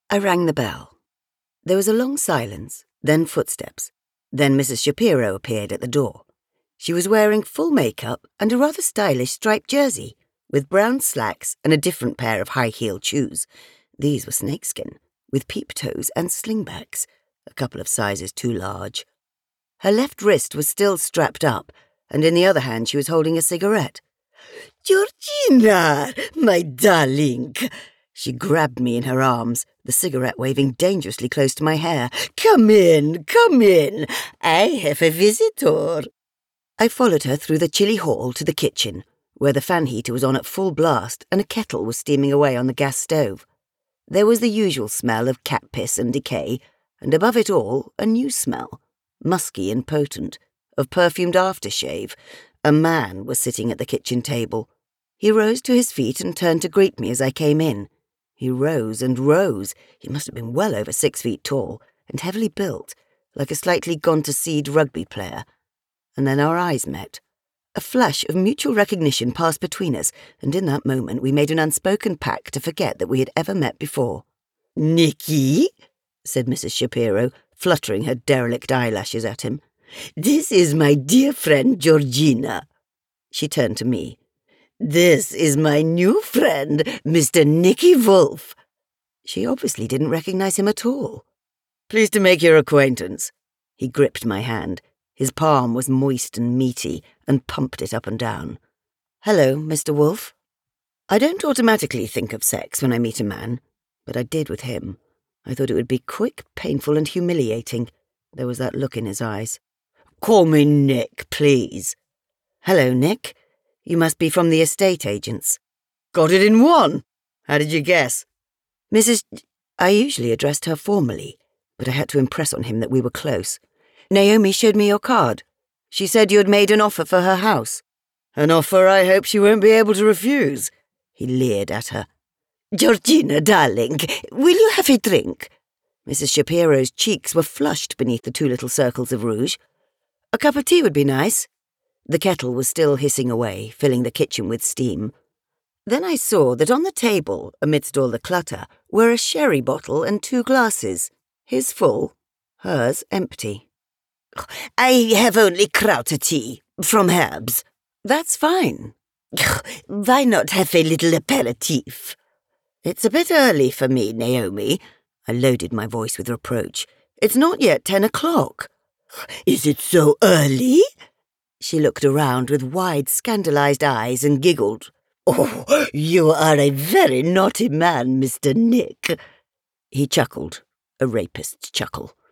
I rang the bell. There was a long silence, then footsteps. Then Mrs. Shapiro appeared at the door. She was wearing full makeup and a rather stylish striped jersey, with brown slacks and a different pair of high-heeled shoes. These were snakeskin, with peep toes and slingbacks, a couple of sizes too large. Her left wrist was still strapped up, and in the other hand she was holding a cigarette. "Georgina, my darling!" She grabbed me in her arms, the cigarette waving dangerously close to my hair. Come in. I have a visitor." I followed her through the chilly hall to the kitchen, where the fan heater was on at full blast and a kettle was steaming away on the gas stove. There was the usual smell of cat piss and decay, and above it all, a new smell, musky and potent, of perfumed aftershave. A man was sitting at the kitchen table. He rose to his feet and turned to greet me as I came in. He rose and rose. He must have been well over 6 feet tall and heavily built, like a slightly gone-to-seed rugby player. And then our eyes met. A flash of mutual recognition passed between us, and in that moment we made an unspoken pact to forget that we had ever met before. "Nicky," said Mrs. Shapiro, fluttering her derelict eyelashes at him. "This is my dear friend Georgina." She turned to me. "This is my new friend, Mr. Nicky Wolf." She obviously didn't recognize him at all. "Pleased to make your acquaintance." He gripped my hand. His palm was moist and meaty, and pumped it up and down. "Hello, Mr. Wolf." I don't automatically think of sex when I meet a man, but I did with him. I thought it would be quick, painful, and humiliating. There was that look in his eyes. "Call me Nick, please." "Hello, Nick. You must be from the estate agents." "Got it in one. How did you guess?" I usually addressed her formally, but I had to impress on him that we were close. "Naomi showed me your card. She said you had made an offer for her house." "An offer I hope she won't be able to refuse." He leered at her. "Georgina, darling, will you have a drink?" Mrs. Shapiro's cheeks were flushed beneath the 2 little circles of rouge. "A cup of tea would be nice." The kettle was still hissing away, filling the kitchen with steam. Then I saw that on the table, amidst all the clutter, were a sherry bottle and 2 glasses, his full, hers empty. "I have only krauter tea, from Herb's." "That's fine." "Why not have a little aperitif?" "It's a bit early for me, Naomi." I loaded my voice with reproach. "It's not yet 10 o'clock. "Is it so early?" She looked around with wide, scandalized eyes and giggled. "Oh, you are a very naughty man, Mr. Nick." He chuckled, a rapist's chuckle.